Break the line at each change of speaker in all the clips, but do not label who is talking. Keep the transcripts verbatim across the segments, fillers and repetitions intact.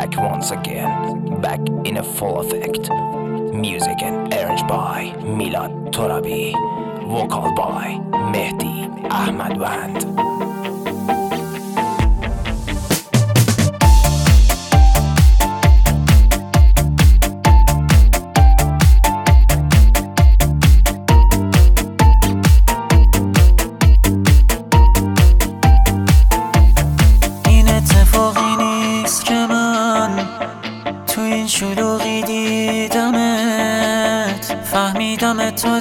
back once again, back in a full effect. Music and arranged by Milad Torabi, vocal by Mehdi Ahmadwand.
شلوغی دیدمت، فهمیدمت تا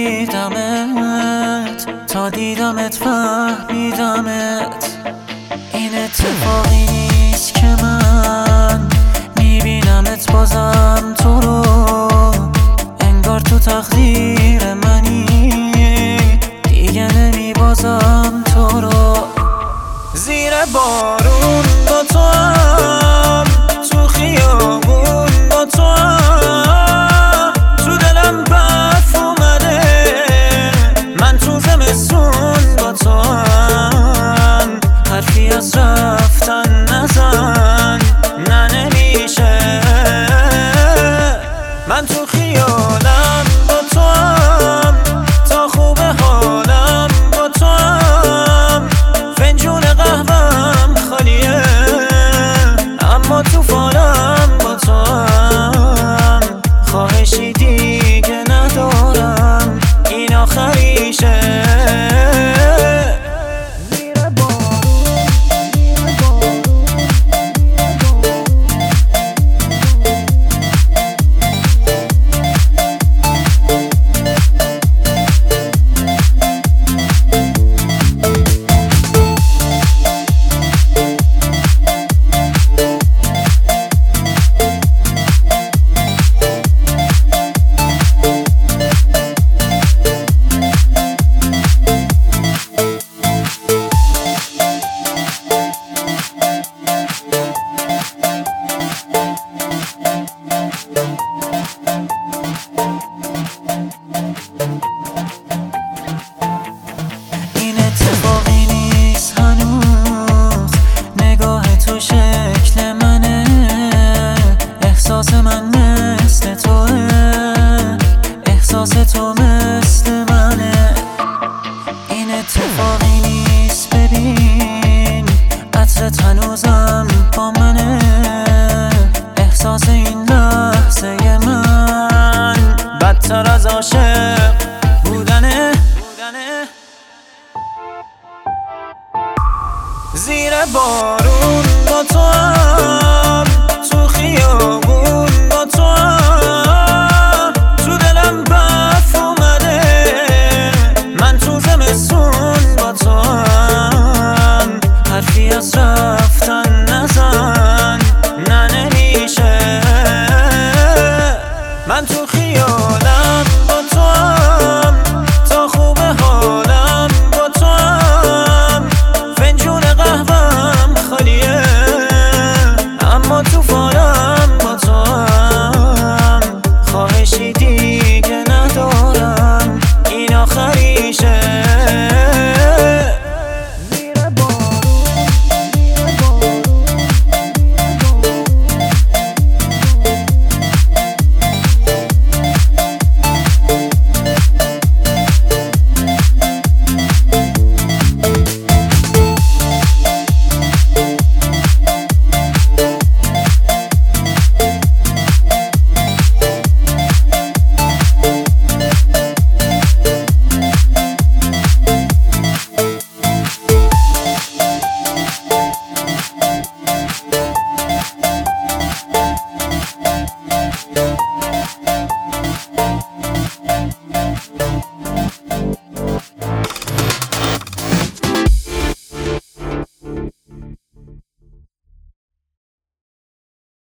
دیدمت، تا دیدمت فهمیدمت. این اتفاقی نیست که من میبینمت بازم تو رو، انگار تو تقدیر منی، دیگه نمیبازم تو رو. زیر بارون با تو هم، تو خیابون با تو هم، تو دلم برف اومده، من تو زمستون با تو هم. حرفی از رفتن نزن، نه نمیشه. من تو خیالم با تو هم، تا خوب حالم با تو هم. فنجون قهوهم خالیه، اما تو فالم با تو هم. خواهشی دیگه ندارم، این آخریشه. این اتفاقی نیست هنوز، نگاه تو شکل منه، احساس من مثل توه، احساس تو مثل منه. این اتفاقی نیست ببین، عطرت هنوزم با منه، احساس این لحظه من بدتر از عاشق بودنه. زیر بارون با